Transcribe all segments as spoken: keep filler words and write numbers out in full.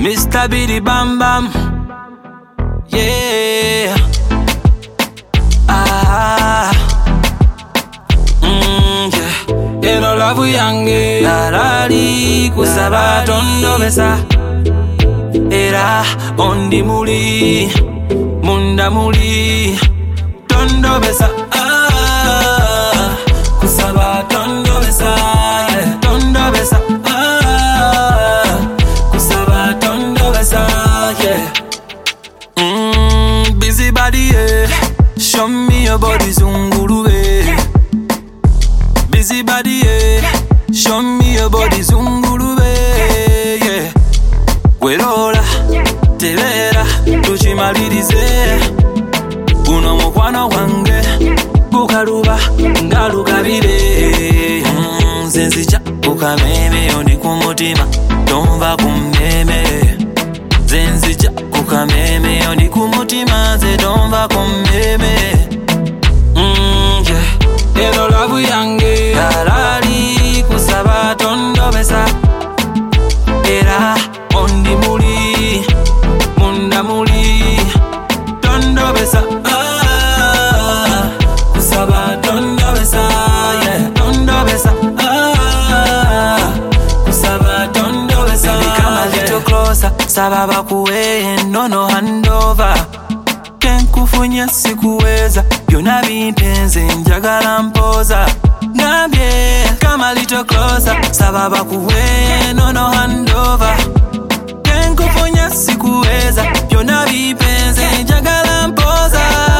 Mister Biddy Bam Bam. Yeah. Ah. Mm, yeah. Eno lavu yange narali kusaba tondo besa. Era ondi muli munda muli tondo besa. Ah. Kusaba tondo besa. Yeah. Tondo besa. Ah. Kusaba tondo besa. Yeah. Mm, busy body, yeah. Show me your body, zungurube. Busy body, yeah. Show me your body, zungurube. Yeah. Werola, tebera, tuchimalirize. Uno mukwano wange, kukaruba, ngalukabire. Mm, zenzija, kukameme, yoni kumutima, tomba kumeme. Zenzija, kukameme, yoni kumutima, ze tomba kumeme. Mm, yeah. Eno lavu yange, alali, kusaba tondo besa. Era, ondi muli, munda muli, tondo besa. Ah, kusaba tondo besa, yeah, tondo besa. Ah, kusaba tondo besa. Baby, come a little closer, sababa kuwe, no no handover. Kenkufunya sikuweza, byona bimpenze njagala mpoza. Nambye, come a little closer, sababa kuwe, no no handover. Kenkufunya sikuweza, byona bimpenze njagala mpoza.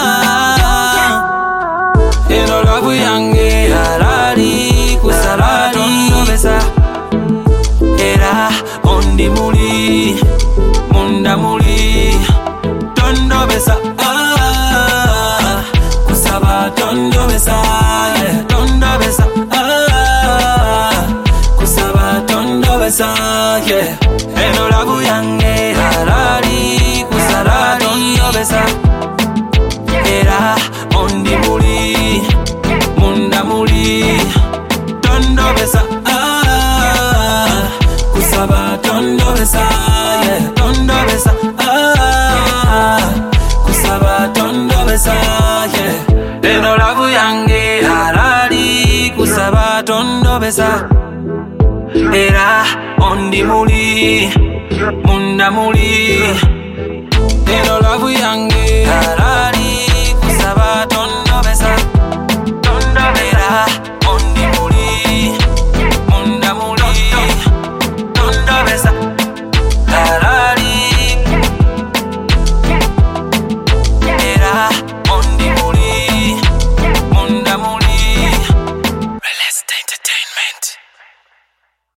Eno lavu yange alali kusaba tondo besa. Era ondi muli munda muli tondo besa. Ah, kusaba tondo besa. Yeah, tondo besa. Ah, kusaba tondo besa. Yeah. Eno lavu yange halali kusaba tondo besa. Era ondi muli munda muli tondo besa. Ah, kusaba tondo besa. Yeah, tondo besa. Ah, kusaba tondo besa. Yeah. Eno lavu yange halali kusaba tondo besa. Era ondi muli munda muli. Eno lavu yange halali